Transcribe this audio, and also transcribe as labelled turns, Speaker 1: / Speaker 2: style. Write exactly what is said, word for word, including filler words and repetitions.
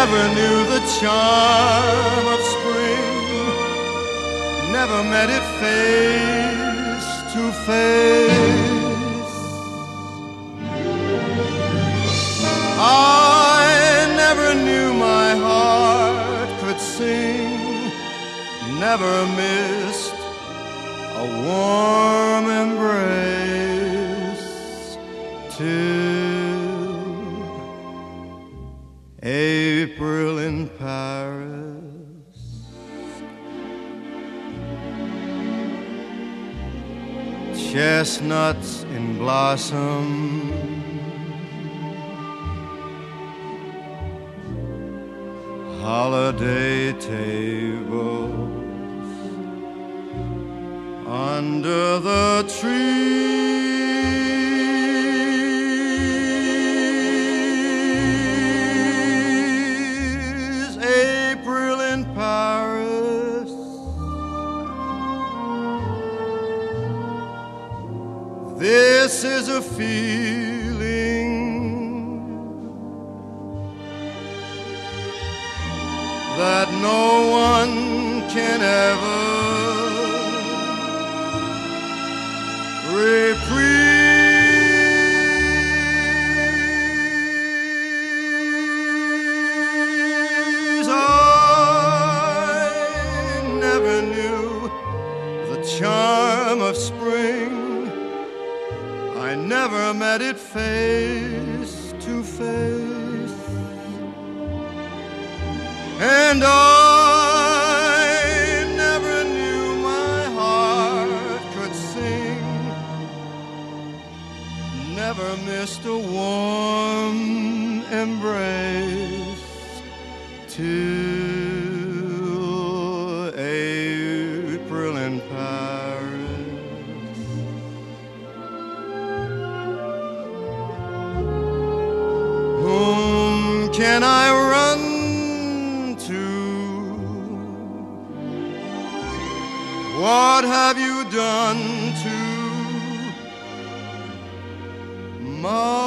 Speaker 1: never knew the charm of spring, never met it face to face. I never knew my heart could sing, never missed a warm embrace till April in Paris. Chestnuts in blossom, holiday tables under the trees. April in Paris, this is a feeling that no one can ever reprise. I never knew the charm of spring, I never met it face to face, and I never knew my heart could sing, never missed a warm embrace till April in Paris. Whom can I run to? What have you done to my